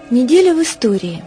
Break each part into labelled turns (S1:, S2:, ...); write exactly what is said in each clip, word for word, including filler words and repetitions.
S1: Неделя в истории.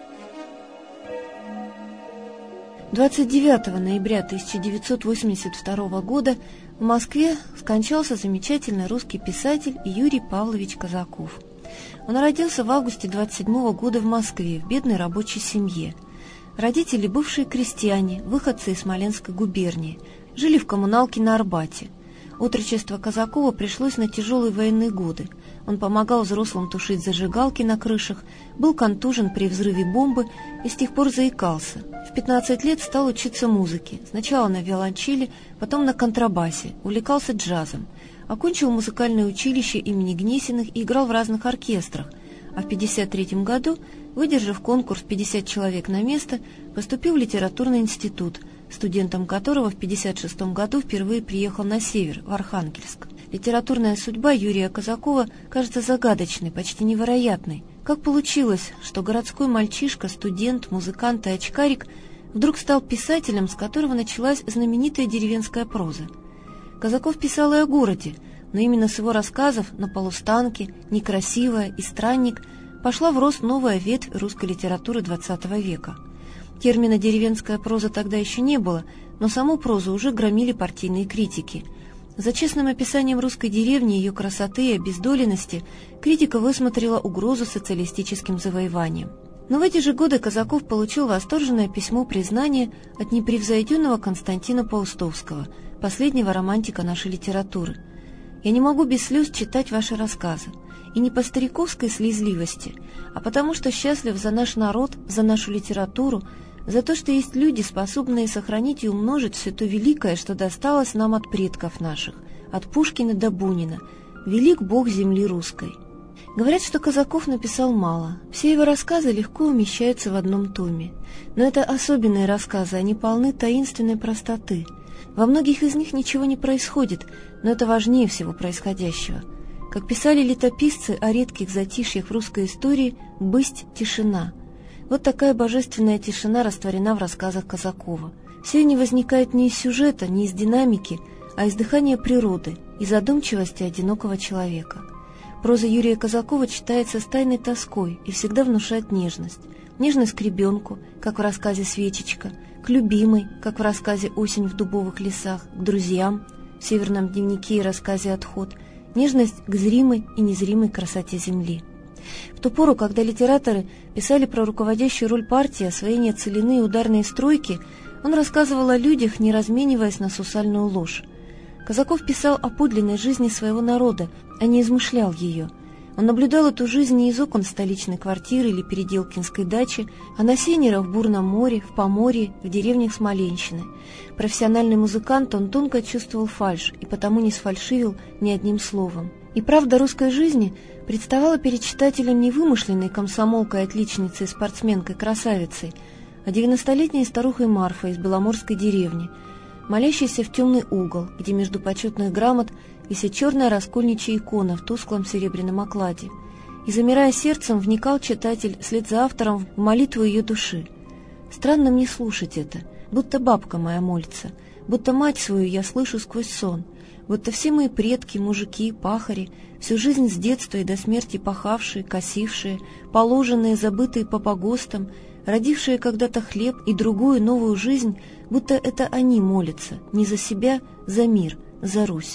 S1: двадцать девятого ноября тысяча девятьсот восемьдесят второго года в Москве скончался замечательный русский писатель Юрий Павлович Казаков. Он родился в августе двадцать седьмого года в Москве, в бедной рабочей семье. Родители бывшие крестьяне, выходцы из Смоленской губернии, жили в коммуналке на Арбате. Отрочество Казакова пришлось на тяжелые военные годы. Он помогал взрослым тушить зажигалки на крышах, был контужен при взрыве бомбы и с тех пор заикался. В пятнадцать лет стал учиться музыке, сначала на виолончели, потом на контрабасе, увлекался джазом. Окончил музыкальное училище имени Гнесиных и играл в разных оркестрах, а в пятьдесят третьем году, выдержав конкурс «пятьдесят человек на место», поступил в литературный институт, студентом которого в пятьдесят шестом году впервые приехал на север, в Архангельск. Литературная судьба Юрия Казакова кажется загадочной, почти невероятной. Как получилось, что городской мальчишка, студент, музыкант и очкарик вдруг стал писателем, с которого началась знаменитая деревенская проза? Казаков писал и о городе, но именно с его рассказов «На полустанке», «Некрасивая» и «Странник» пошла в рост новая ветвь русской литературы двадцатого века. Термина «деревенская проза» тогда еще не было, но саму прозу уже громили партийные критики. За честным описанием русской деревни, ее красоты и обездоленности критика высмотрела угрозу социалистическим завоеваниям. Но в эти же годы Казаков получил восторженное письмо признания от непревзойденного Константина Паустовского, последнего романтика нашей литературы. «Я не могу без слез читать ваши рассказы, и не по стариковской слезливости, а потому что счастлив за наш народ, за нашу литературу, за то, что есть люди, способные сохранить и умножить все то великое, что досталось нам от предков наших, от Пушкина до Бунина. Велик Бог земли русской». Говорят, что Казаков написал мало. Все его рассказы легко умещаются в одном томе. Но это особенные рассказы, они полны таинственной простоты. Во многих из них ничего не происходит, но это важнее всего происходящего. Как писали летописцы о редких затишьях в русской истории, «бысть тишина». Вот такая божественная тишина растворена в рассказах Казакова. Все не возникает ни из сюжета, ни из динамики, а из дыхания природы и задумчивости одинокого человека. Проза Юрия Казакова читается с тайной тоской и всегда внушает нежность. Нежность к ребенку, как в рассказе «Свечечка», к любимой, как в рассказе «Осень в дубовых лесах», к друзьям, в «Северном дневнике» и рассказе «Отход», нежность к зримой и незримой красоте земли. В ту пору, когда литераторы писали про руководящую роль партии, освоение целины и ударные стройки, он рассказывал о людях, не размениваясь на сусальную ложь. Казаков писал о подлинной жизни своего народа, а не измышлял ее. Он наблюдал эту жизнь не из окон столичной квартиры или переделкинской дачи, а на сенерах в бурном море, в Поморье, в деревнях Смоленщины. Профессиональный музыкант, он тонко чувствовал фальшь и потому не сфальшивил ни одним словом. И правда русской жизни представала перед читателем не вымышленной комсомолкой-отличницей, спортсменкой-красавицей, а девяностолетней старухой Марфой из беломорской деревни, молящейся в темный угол, где между почетных грамот висит черная раскольничья икона в тусклом серебряном окладе. И, замирая сердцем, вникал читатель вслед за автором в молитву ее души. Странно мне слушать это, будто бабка моя молится, будто мать свою я слышу сквозь сон, будто все мои предки, мужики, пахари, всю жизнь с детства и до смерти пахавшие, косившие, положенные, забытые по погостам, родившие когда-то хлеб и другую новую жизнь, будто это они молятся, не за себя, за мир, за Русь.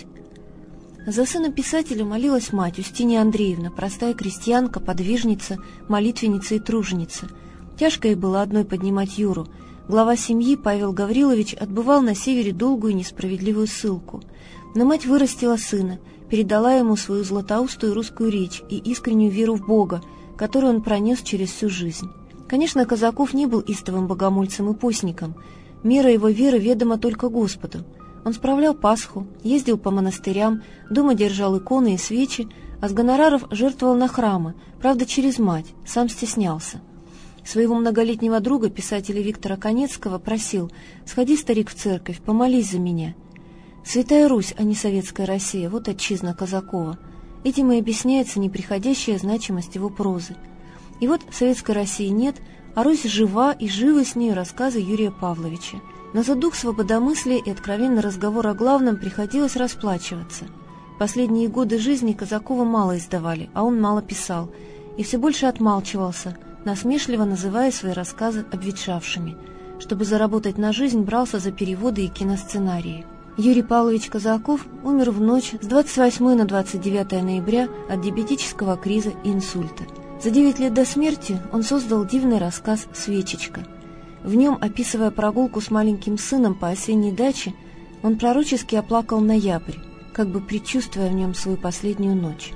S1: За сына писателя молилась мать Устинья Андреевна, простая крестьянка, подвижница, молитвенница и труженица. Тяжко ей было одной поднимать Юру. Глава семьи Павел Гаврилович отбывал на севере долгую несправедливую ссылку. Но мать вырастила сына, передала ему свою златоустую русскую речь и искреннюю веру в Бога, которую он пронес через всю жизнь. Конечно, Казаков не был истовым богомольцем и постником. Мера его веры ведома только Господу. Он справлял Пасху, ездил по монастырям, дома держал иконы и свечи, а с гонораров жертвовал на храмы, правда, через мать, сам стеснялся. Своего многолетнего друга, писателя Виктора Конецкого, просил: «Сходи, старик, в церковь, помолись за меня». Святая Русь, а не советская Россия, вот отчизна Казакова. Этим и объясняется неприходящая значимость его прозы. И вот советской России нет, а Русь жива, и живы с ней рассказы Юрия Павловича. Но за дух свободомыслия и откровенный разговор о главном приходилось расплачиваться. Последние годы жизни Казакова мало издавали, а он мало писал. и все больше отмалчивался, насмешливо называя свои рассказы обветшавшими. Чтобы заработать на жизнь, брался за переводы и киносценарии. Юрий Павлович Казаков умер в ночь с двадцать восьмого на двадцать девятое ноября от диабетического криза и инсульта. За девять лет до смерти он создал дивный рассказ «Свечечка». В нем, описывая прогулку с маленьким сыном по осенней даче, он пророчески оплакал ноябрь, как бы предчувствуя в нем свою последнюю ночь.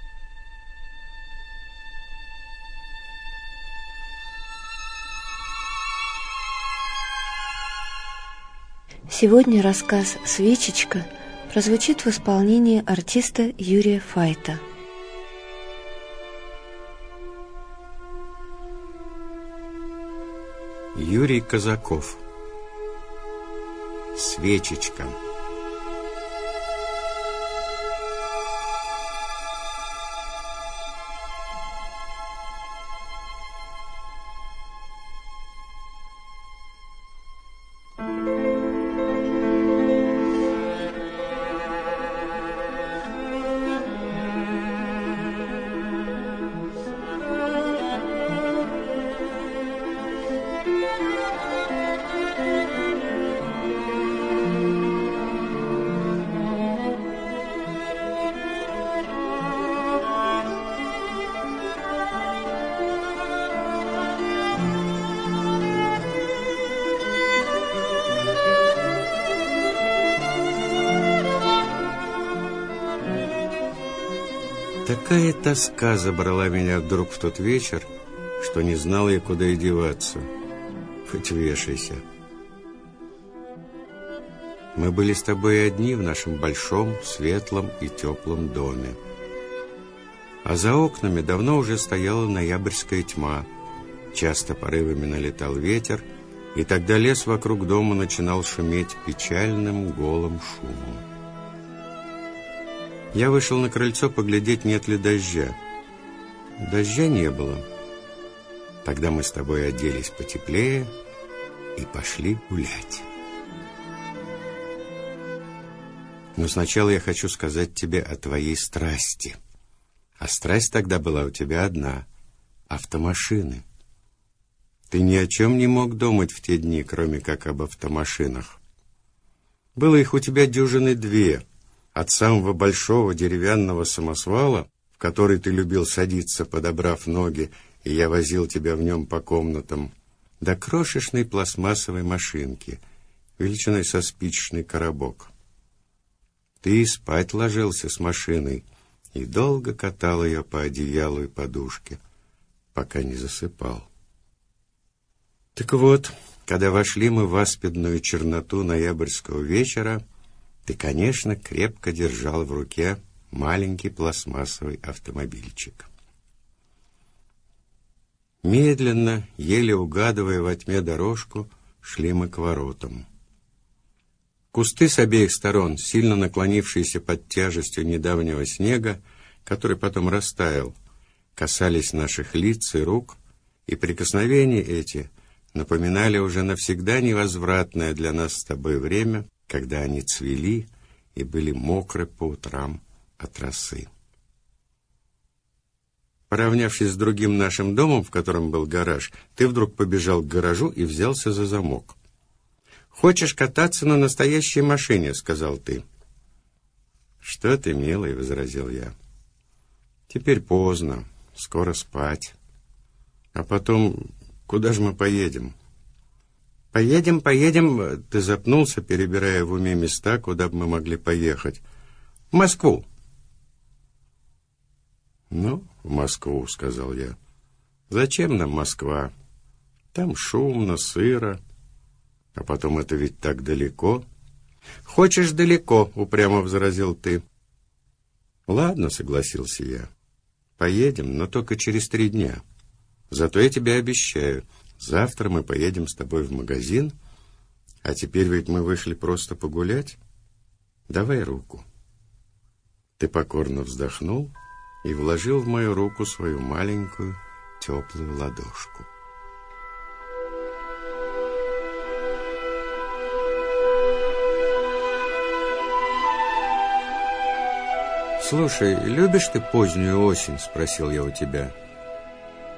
S1: Сегодня рассказ «Свечечка» прозвучит в исполнении артиста Юрия Файта.
S2: Юрий Казаков. Свечечка. Такая тоска забрала меня вдруг в тот вечер, что не знал я, куда и деваться. Хоть вешайся. Мы были с тобой одни в нашем большом, светлом и теплом доме. А за окнами давно уже стояла ноябрьская тьма. Часто порывами налетал ветер, и тогда лес вокруг дома начинал шуметь печальным голым шумом. Я вышел на крыльцо поглядеть, нет ли дождя. Дождя не было. Тогда мы с тобой оделись потеплее и пошли гулять. Но сначала я хочу сказать тебе о твоей страсти. А страсть тогда была у тебя одна — автомашины. Ты ни о чем не мог думать в те дни, кроме как об автомашинах. Было их у тебя дюжины две. От самого большого деревянного самосвала, в который ты любил садиться, подобрав ноги, и я возил тебя в нем по комнатам, до крошечной пластмассовой машинки, величиной со спичечный коробок. Ты и спать ложился с машиной и долго катал ее по одеялу и подушке, пока не засыпал. Так вот, когда вошли мы в аспидную черноту ноябрьского вечера, ты, конечно, крепко держал в руке маленький пластмассовый автомобильчик. Медленно, еле угадывая во тьме дорожку, шли мы к воротам. Кусты с обеих сторон, сильно наклонившиеся под тяжестью недавнего снега, который потом растаял, касались наших лиц и рук, и прикосновения эти напоминали уже навсегда невозвратное для нас с тобой время, когда они цвели и были мокры по утрам от росы. Поравнявшись с другим нашим домом, в котором был гараж, ты вдруг побежал к гаражу и взялся за замок. «Хочешь кататься на настоящей машине?» — сказал ты. «Что ты, милый?» — возразил я. «Теперь поздно, скоро спать. А потом, куда же мы поедем?» «Поедем, поедем...» — ты запнулся, перебирая в уме места, куда бы мы могли поехать. «В Москву». «Ну, в Москву», — сказал я. «Зачем нам Москва? Там шумно, сыро. А потом это ведь так далеко». «Хочешь далеко», — упрямо возразил ты. «Ладно», — согласился я. «Поедем, но только через три дня. Зато я тебе обещаю, завтра мы поедем с тобой в магазин, а теперь ведь мы вышли просто погулять. Давай руку». Ты покорно вздохнул и вложил в мою руку свою маленькую теплую ладошку. «Слушай, любишь ты позднюю осень?» — спросил я у тебя.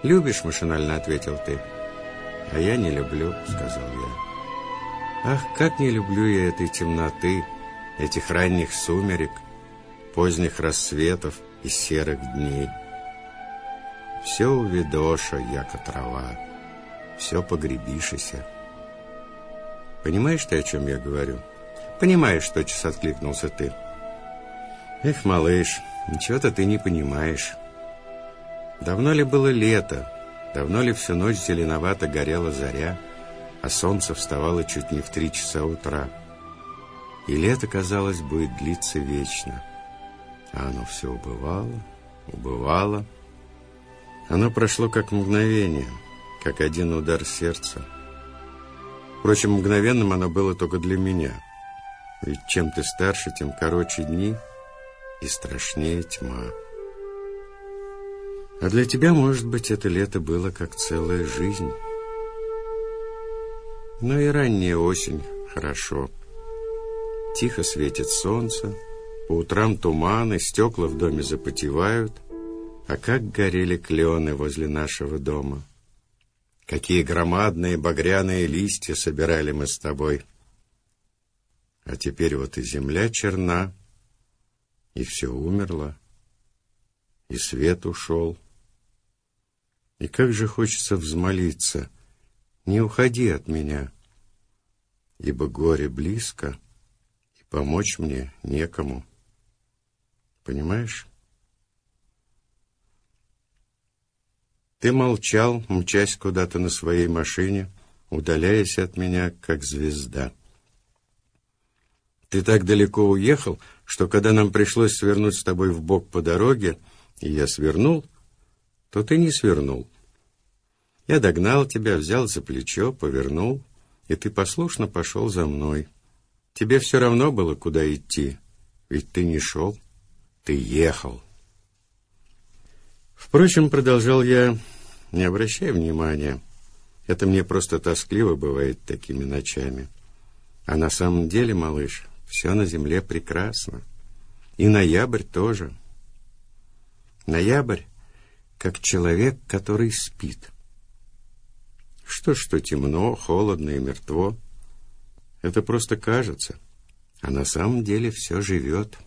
S2: «Любишь?» — машинально ответил ты. «А я не люблю», — сказал я. «Ах, как не люблю я этой темноты, этих ранних сумерек, поздних рассветов и серых дней. Все увидоша, яко трава, все погребишися». Понимаешь ты, о чем я говорю? Понимаешь, тотчас откликнулся ты. Эх, малыш, ничего-то ты не понимаешь. Давно ли было лето? Давно ли всю ночь зеленовато горела заря, а солнце вставало чуть не в три часа утра? И лето, казалось, будет длиться вечно. А оно все убывало, убывало. Оно прошло как мгновение, как один удар сердца. Впрочем, мгновенным оно было только для меня. Ведь чем ты старше, тем короче дни и страшнее тьма. А для тебя, может быть, это лето было как целая жизнь. Но и ранняя осень хорошо. Тихо светит солнце, по утрам туманы, стекла в доме запотевают. А как горели клены возле нашего дома! Какие громадные багряные листья собирали мы с тобой! А теперь вот и земля черна, и все умерло, и свет ушел. И как же хочется взмолиться: не уходи от меня, ибо горе близко, и помочь мне некому. Понимаешь? Ты молчал, мчась куда-то на своей машине, удаляясь от меня, как звезда. Ты так далеко уехал, что когда нам пришлось свернуть с тобой вбок по дороге, и я свернул, то ты не свернул. Я догнал тебя, взял за плечо, повернул, и ты послушно пошел за мной. Тебе все равно было, куда идти, ведь ты не шел, ты ехал. Впрочем, продолжал я, не обращай внимания. Это мне просто тоскливо бывает такими ночами. А на самом деле, малыш, все на земле прекрасно. И ноябрь тоже. Ноябрь, как человек, который спит. Что ж, что темно, холодно и мертво. Это просто кажется. А на самом деле все живет.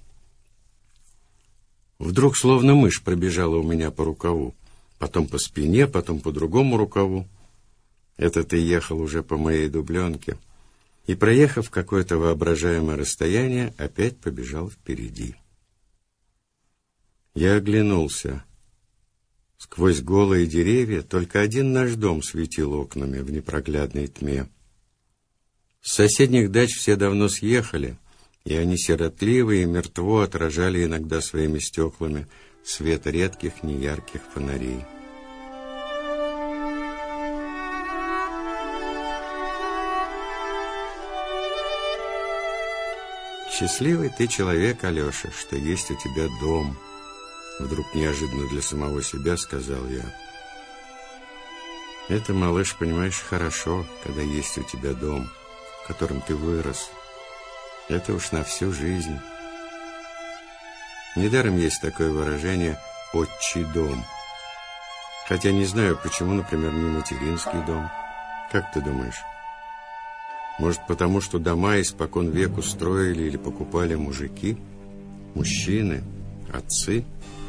S2: Вдруг словно мышь пробежала у меня по рукаву, потом по спине, потом по другому рукаву. Это ты ехал уже по моей дубленке, и, проехав какое-то воображаемое расстояние, опять побежал впереди. Я оглянулся. Сквозь голые деревья только один наш дом светил окнами в непроглядной тьме. С соседних дач все давно съехали, и они сиротливо и мертво отражали иногда своими стеклами свет редких неярких фонарей. «Счастливый ты человек, Алеша, что есть у тебя дом», — вдруг неожиданно для самого себя сказал я. «Это, малыш, понимаешь, хорошо, когда есть у тебя дом, в котором ты вырос. Это уж на всю жизнь. Недаром есть такое выражение «отчий дом». Хотя не знаю, почему, например, не материнский дом. Как ты думаешь? Может, потому что дома испокон веку строили или покупали мужики, мужчины, отцы?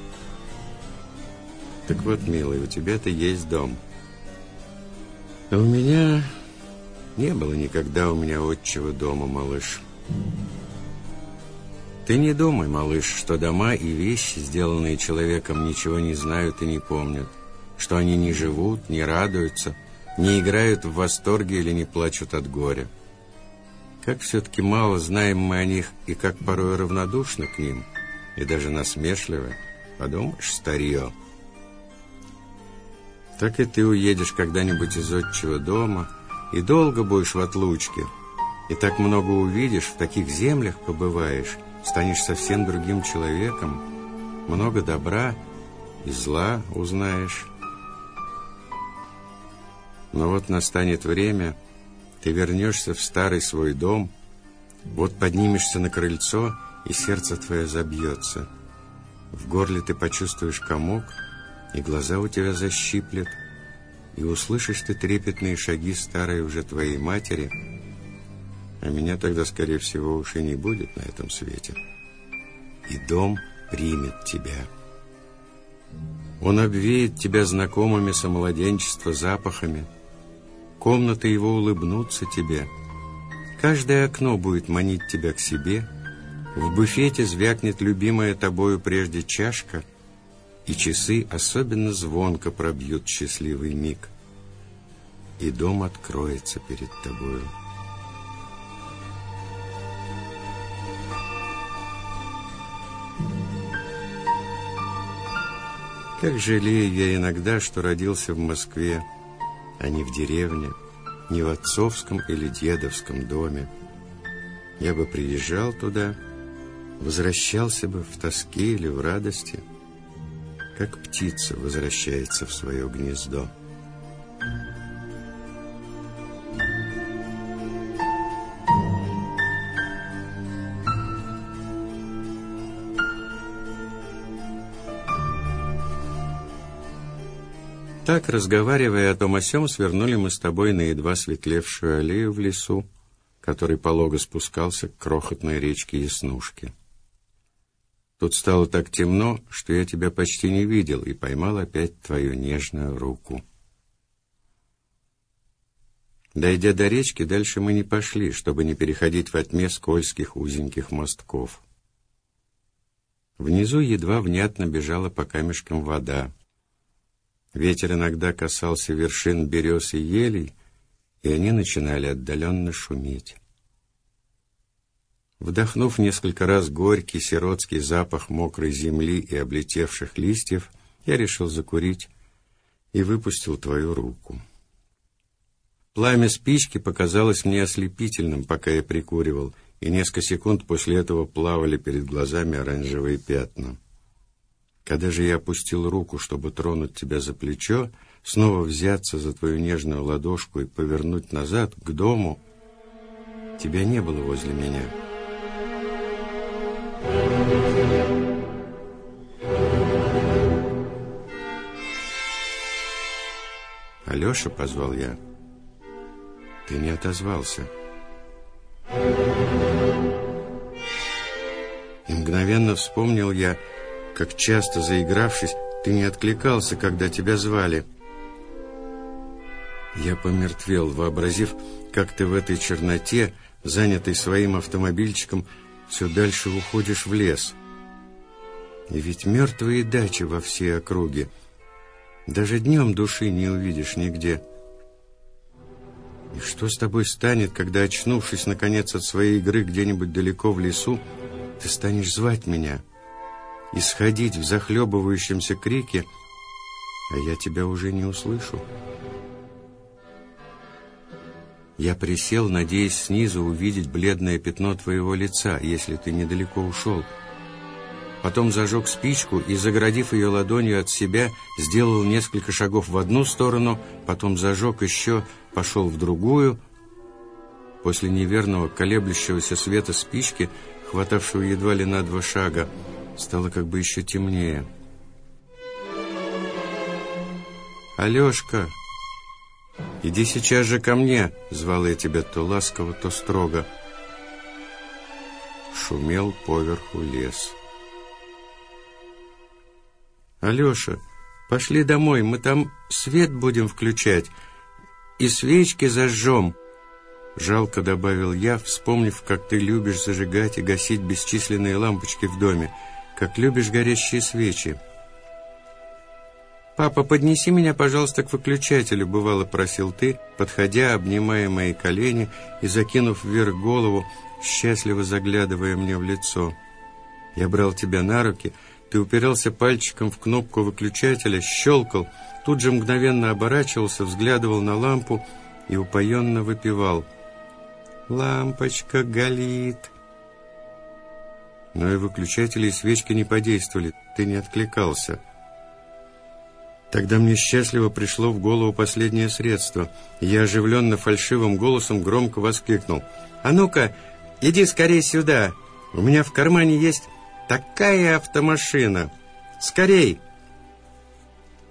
S2: Так вот, милый, у тебя-то есть дом. А у меня не было никогда у меня отчего дома, малыш. Ты не думай, малыш, что дома и вещи, сделанные человеком, ничего не знают и не помнят, что они не живут, не радуются, не играют в восторге или не плачут от горя. Как все-таки мало знаем мы о них и как порой равнодушны к ним, и даже насмешливы. Подумаешь, старье. Так и ты уедешь когда-нибудь из отчего дома и долго будешь в отлучке, и так много увидишь, в таких землях побываешь, станешь совсем другим человеком, много добра и зла узнаешь. Но вот настанет время, ты вернешься в старый свой дом, вот поднимешься на крыльцо, и сердце твое забьется. В горле ты почувствуешь комок, и глаза у тебя защиплет, и услышишь ты трепетные шаги старой уже твоей матери, а меня тогда, скорее всего, уж и не будет на этом свете. И дом примет тебя. Он обвеет тебя знакомыми со младенчества запахами. Комнаты его улыбнутся тебе. Каждое окно будет манить тебя к себе. В буфете звякнет любимая тобою прежде чашка, и часы особенно звонко пробьют счастливый миг. И дом откроется перед тобою. Как жалею я иногда, что родился в Москве, а не в деревне, не в отцовском или дедовском доме. Я бы приезжал туда, возвращался бы в тоске или в радости, как птица возвращается в свое гнездо. Так, разговаривая о том о сём, свернули мы с тобой на едва светлевшую аллею в лесу, который полого спускался к крохотной речке Яснушки. Тут стало так темно, что я тебя почти не видел и поймал опять твою нежную руку. Дойдя до речки, дальше мы не пошли, чтобы не переходить во тьме скользких узеньких мостков. Внизу едва внятно бежала по камешкам вода. Ветер иногда касался вершин берез и елей, и они начинали отдаленно шуметь. Вдохнув несколько раз горький сиротский запах мокрой земли и облетевших листьев, я решил закурить и выпустил твою руку. Пламя спички показалось мне ослепительным, пока я прикуривал, и несколько секунд после этого плавали перед глазами оранжевые пятна. Когда же я опустил руку, чтобы тронуть тебя за плечо, снова взяться за твою нежную ладошку и повернуть назад, к дому, тебя не было возле меня. «Алеша», — позвал я. Ты не отозвался. И мгновенно вспомнил я, как часто, заигравшись, ты не откликался, когда тебя звали. Я помертвел, вообразив, как ты в этой черноте, занятый своим автомобильчиком, все дальше уходишь в лес. И ведь мертвые дачи во всей округе. Даже днем души не увидишь нигде. И что с тобой станет, когда, очнувшись, наконец, от своей игры где-нибудь далеко в лесу, ты станешь звать меня и сходить в захлебывающемся крике, а я тебя уже не услышу? Я присел, надеясь снизу увидеть бледное пятно твоего лица, если ты недалеко ушел. Потом зажег спичку и, загородив ее ладонью от себя, сделал несколько шагов в одну сторону, потом зажег еще, пошел в другую. После неверного колеблющегося света спички, хватавшего едва ли на два шага, стало как бы еще темнее. «Алешка, иди сейчас же ко мне!» — звал я тебя то ласково, то строго. Шумел поверху лес. «Алеша, пошли домой, мы там свет будем включать и свечки зажжем!» Жалко добавил я, вспомнив, как ты любишь зажигать и гасить бесчисленные лампочки в доме, как любишь горящие свечи. «Папа, поднеси меня, пожалуйста, к выключателю», — бывало просил ты, подходя, обнимая мои колени и закинув вверх голову, счастливо заглядывая мне в лицо. Я брал тебя на руки, ты упирался пальчиком в кнопку выключателя, щелкал, тут же мгновенно оборачивался, взглядывал на лампу и упоенно выпевал: «Лампочка горит». Но и выключатели, и свечки не подействовали, ты не откликался. Тогда мне счастливо пришло в голову последнее средство. Я оживленно фальшивым голосом громко воскликнул: «А ну-ка, иди скорей сюда! У меня в кармане есть такая автомашина! Скорей!»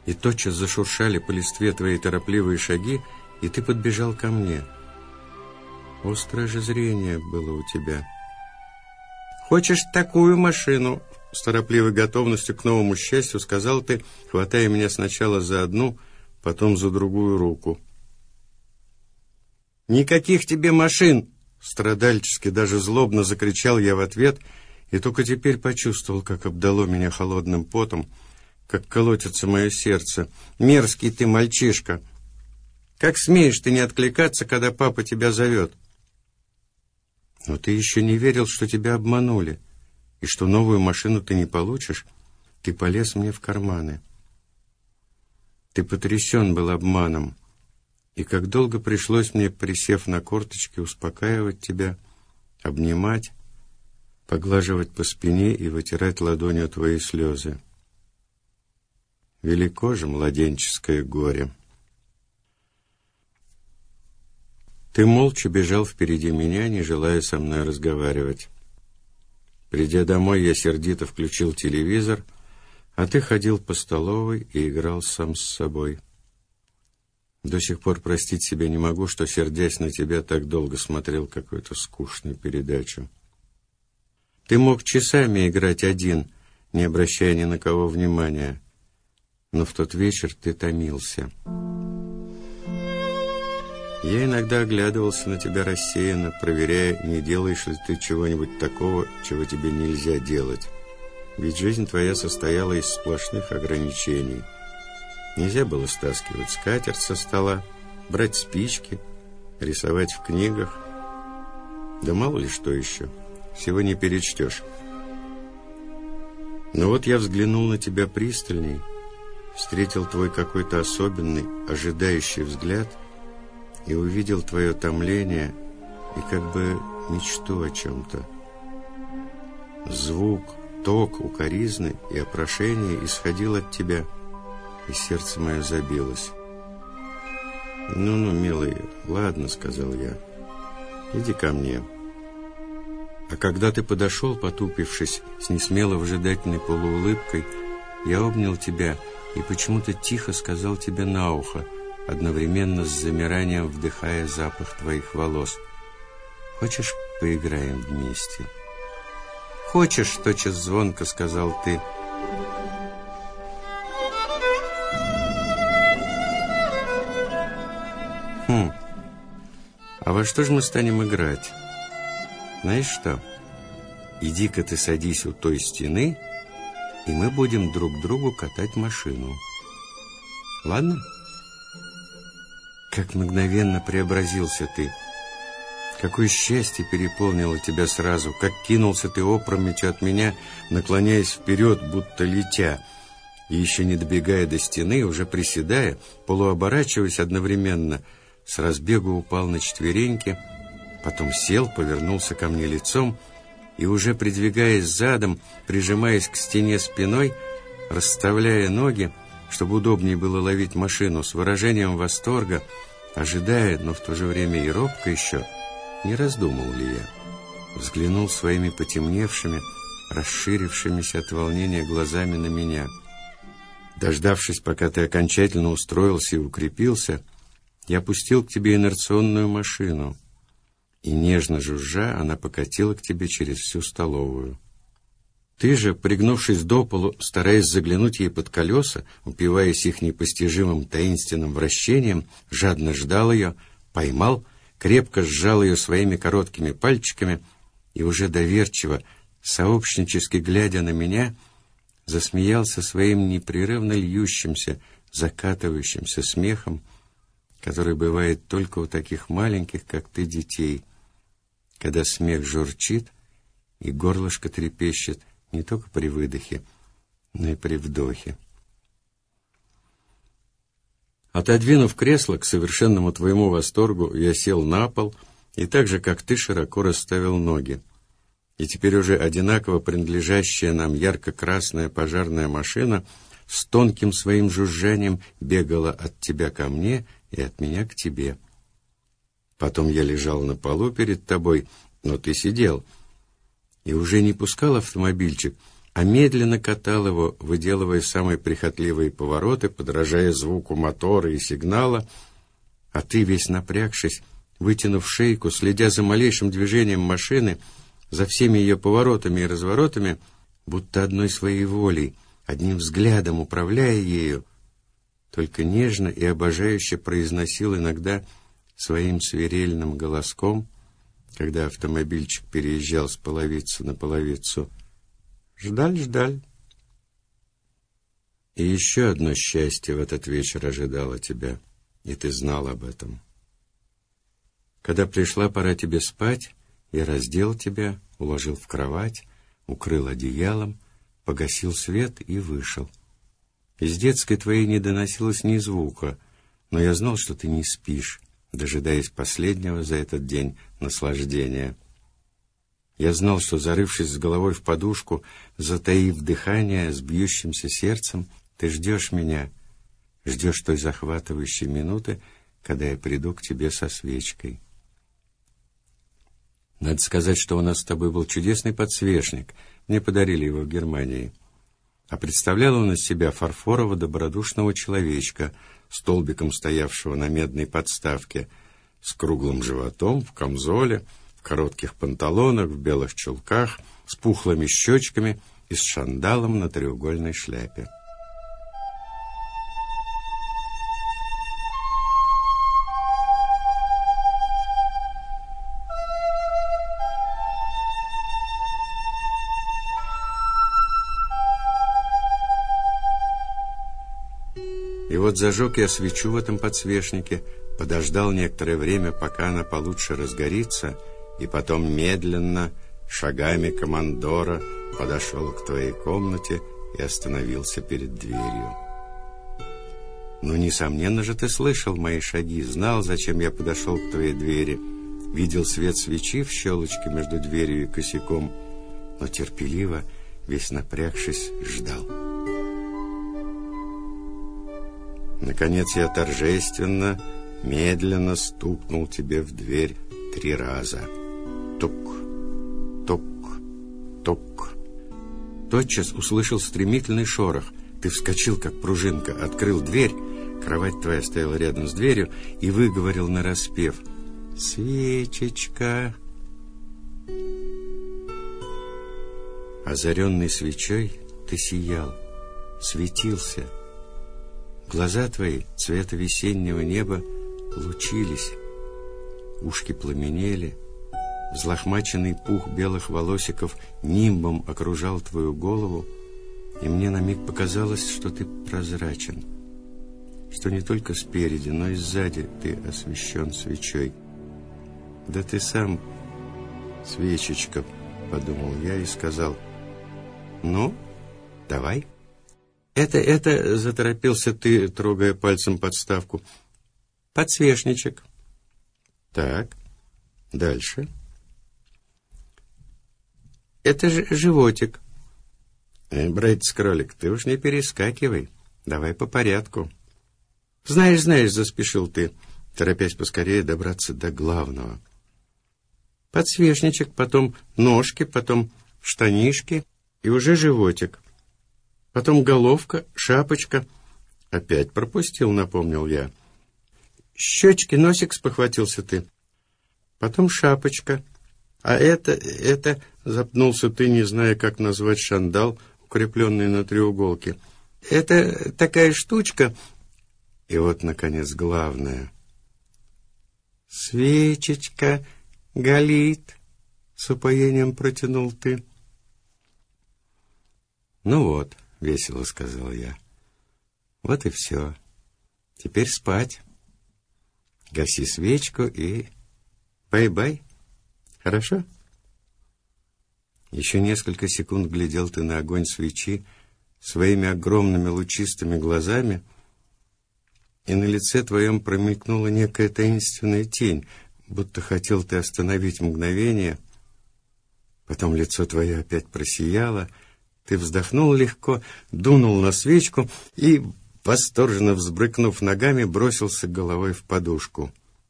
S2: и тотчас зашуршали по листве твои торопливые шаги, и ты подбежал ко мне. Острое же зрение было у тебя. «Хочешь такую машину?» С торопливой готовностью к новому счастью сказал ты, хватая меня сначала за одну, потом за другую руку. «Никаких тебе машин!» Страдальчески, даже злобно закричал я в ответ, и только теперь почувствовал, как обдало меня холодным потом, как колотится мое сердце. «Мерзкий ты мальчишка! Как смеешь ты не откликаться, когда папа тебя зовет?» «Но ты еще не верил, что тебя обманули, и что новую машину ты не получишь. Ты полез мне в карманы. Ты потрясен был обманом, и как долго пришлось мне, присев на корточки, успокаивать тебя, обнимать, поглаживать по спине и вытирать ладонью твои слезы. Велико же младенческое горе». Ты молча бежал впереди меня, не желая со мной разговаривать. Придя домой, я сердито включил телевизор, а ты ходил по столовой и играл сам с собой. До сих пор простить себе не могу, что, сердясь на тебя, так долго смотрел какую-то скучную передачу. Ты мог часами играть один, не обращая ни на кого внимания, но в тот вечер ты томился. Я иногда оглядывался на тебя рассеянно, проверяя, не делаешь ли ты чего-нибудь такого, чего тебе нельзя делать. Ведь жизнь твоя состояла из сплошных ограничений. Нельзя было стаскивать скатерть со стола, брать спички, рисовать в книгах. Да мало ли что еще, всего не перечтешь. Но вот я взглянул на тебя пристальней, встретил твой какой-то особенный, ожидающий взгляд и увидел твое томление и как бы мечту о чем-то. Звук, ток укоризны и опрошения исходил от тебя, и сердце мое забилось. «Ну-ну, милый, ладно», — сказал я, — «иди ко мне». А когда ты подошел, потупившись, с несмело выжидательной полуулыбкой, я обнял тебя и почему-то тихо сказал тебе на ухо, одновременно с замиранием вдыхая запах твоих волос: «Хочешь, поиграем вместе?» «Хочешь», — тотчас звонко сказал ты. «Хм, а во что же мы станем играть? Знаешь что? Иди-ка ты садись у той стены, и мы будем друг другу катать машину. Ладно?» Как мгновенно преобразился ты! Какое счастье переполнило тебя сразу! Как кинулся ты опрометью от меня, наклоняясь вперед, будто летя, и еще не добегая до стены, уже приседая, полуоборачиваясь одновременно, с разбегу упал на четвереньки, потом сел, повернулся ко мне лицом и, уже придвигаясь задом, прижимаясь к стене спиной, расставляя ноги, чтобы удобнее было ловить машину, с выражением восторга, ожидая, но в то же время и робко еще, не раздумал ли я, взглянул своими потемневшими, расширившимися от волнения глазами на меня. Дождавшись, пока ты окончательно устроился и укрепился, я пустил к тебе инерционную машину, и, нежно жужжа, она покатила к тебе через всю столовую. Ты же, пригнувшись до полу, стараясь заглянуть ей под колеса, упиваясь их непостижимым таинственным вращением, жадно ждал ее, поймал, крепко сжал ее своими короткими пальчиками и уже доверчиво, сообщнически глядя на меня, засмеялся своим непрерывно льющимся, закатывающимся смехом, который бывает только у таких маленьких, как ты, детей, когда смех журчит и горлышко трепещет не только при выдохе, но и при вдохе. Отодвинув кресло к совершенному твоему восторгу, я сел на пол и так же, как ты, широко расставил ноги. И теперь уже одинаково принадлежащая нам ярко-красная пожарная машина с тонким своим жужжанием бегала от тебя ко мне и от меня к тебе. Потом я лежал на полу перед тобой, но ты сидел, и уже не пускал автомобильчик, а медленно катал его, выделывая самые прихотливые повороты, подражая звуку мотора и сигнала, а ты, весь напрягшись, вытянув шейку, следя за малейшим движением машины, за всеми ее поворотами и разворотами, будто одной своей волей, одним взглядом управляя ею, только нежно и обожающе произносил иногда своим свирельным голоском, когда автомобильчик переезжал с половицы на половицу: «Ждаль, ждаль». И еще одно счастье в этот вечер ожидало тебя, и ты знал об этом. Когда пришла пора тебе спать, я раздел тебя, уложил в кровать, укрыл одеялом, погасил свет и вышел. Из детской твоей не доносилось ни звука, но я знал, что ты не спишь, дожидаясь последнего за этот день наслаждения. Я знал, что, зарывшись с головой в подушку, затаив дыхание с бьющимся сердцем, ты ждешь меня, ждешь той захватывающей минуты, когда я приду к тебе со свечкой. Надо сказать, что у нас с тобой был чудесный подсвечник, мне подарили его в Германии. А представлял он из себя фарфорового добродушного человечка, столбиком стоявшего на медной подставке, с круглым животом, в камзоле, в коротких панталонах, в белых чулках, с пухлыми щечками и с шандалом на треугольной шляпе. И вот зажег я свечу в этом подсвечнике, подождал некоторое время, пока она получше разгорится, и потом медленно, шагами командора, подошел к твоей комнате и остановился перед дверью. Ну, несомненно же, ты слышал мои шаги, знал, зачем я подошел к твоей двери, видел свет свечи в щелочке между дверью и косяком, но терпеливо, весь напрягшись, ждал. Наконец я торжественно, медленно стукнул тебе в дверь три раза. Тук, тук, тук. Тотчас услышал стремительный шорох. Ты вскочил, как пружинка, открыл дверь, кровать твоя стояла рядом с дверью, и выговорил нараспев: «Свечечка». Озаренный свечой ты сиял, светился. Глаза твои цвета весеннего неба лучились, ушки пламенели, взлохмаченный пух белых волосиков нимбом окружал твою голову, и мне на миг показалось, что ты прозрачен, что не только спереди, но и сзади ты освещен свечой. «Да ты сам, свечечка», — подумал я и сказал: «Ну, давай». «Это, это», — заторопился ты, трогая пальцем подставку, — «подсвечничек». «Так, дальше». «Это же животик». Э, «Братец-кролик, ты уж не перескакивай, давай по порядку». «Знаешь, знаешь», — заспешил ты, торопясь поскорее добраться до главного. «Подсвечничек, потом ножки, потом штанишки и уже животик. Потом головка, шапочка». «Опять пропустил», — напомнил я. «Щечки, носик», — спохватился ты. «Потом шапочка. А это, это...» — запнулся ты, не зная, как назвать шандал, укрепленный на треуголке. «Это такая штучка...» И вот, наконец, главное. «Свечечка горит», — с упоением протянул ты. «Ну вот», — весело сказал я, — «вот и все. Теперь спать. Гаси свечку и бай-бай. Хорошо?» Еще несколько секунд глядел ты на огонь свечи своими огромными лучистыми глазами, и на лице твоем промелькнула некая таинственная тень, будто хотел ты остановить мгновение. Потом лицо твое опять просияло, ты вздохнул легко, дунул на свечку и, восторженно взбрыкнув ногами, бросился головой в подушку.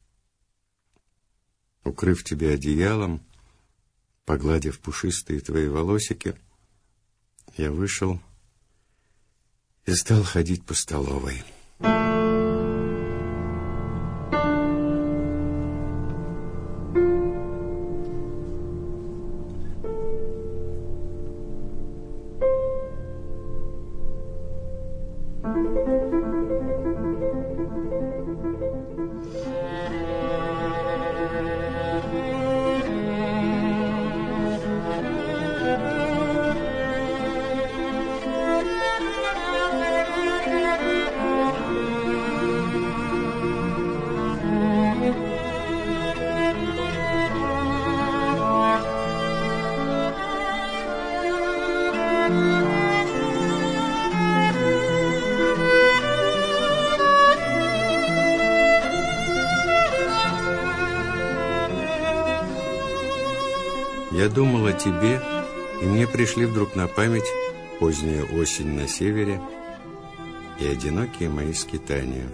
S2: Укрыв тебя одеялом, погладив пушистые твои волосики, Я вышел и стал ходить по столовой. Я думал о тебе, и мне пришли вдруг на память поздняя осень на севере и одинокие мои скитания.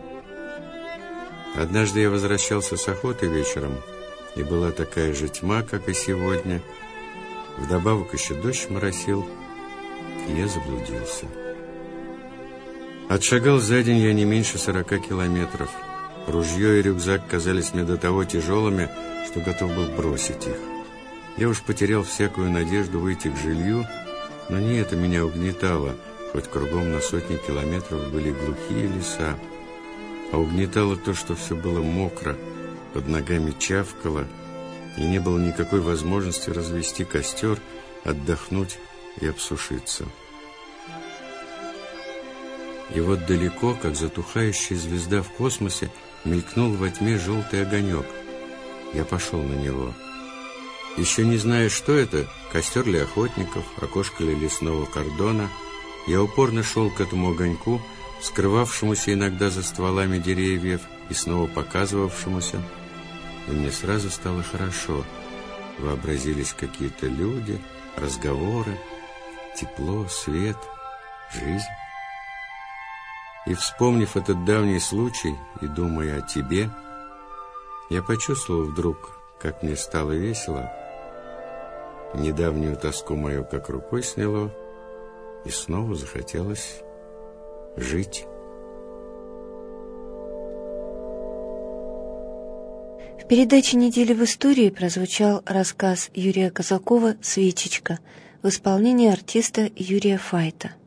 S2: Однажды я возвращался с охоты вечером, и была такая же тьма, как и сегодня. Вдобавок еще дождь моросил, и я заблудился. Отшагал за день я не меньше сорока километров. Ружье и рюкзак казались мне до того тяжелыми, что готов был бросить их. Я уж потерял всякую надежду выйти к жилью, но не это меня угнетало, хоть кругом на сотни километров были глухие леса, а угнетало то, что все было мокро, под ногами чавкало, и не было никакой возможности развести костер, отдохнуть и обсушиться. И вот далеко, как затухающая звезда в космосе, мелькнул во тьме желтый огонек. Я пошел на него. Еще не зная, что это, костер ли охотников, окошко ли лесного кордона, я упорно шел к этому огоньку, скрывавшемуся иногда за стволами деревьев и снова показывавшемуся, и мне сразу стало хорошо. Вообразились какие-то люди, разговоры, тепло, свет, жизнь. И, вспомнив этот давний случай и думая о тебе, я почувствовал вдруг, как мне стало весело. Недавнюю тоску мою как рукой сняло, и снова захотелось жить.
S1: В передаче «Недели в истории» прозвучал рассказ Юрия Казакова «Свечечка» в исполнении артиста Юрия Файта.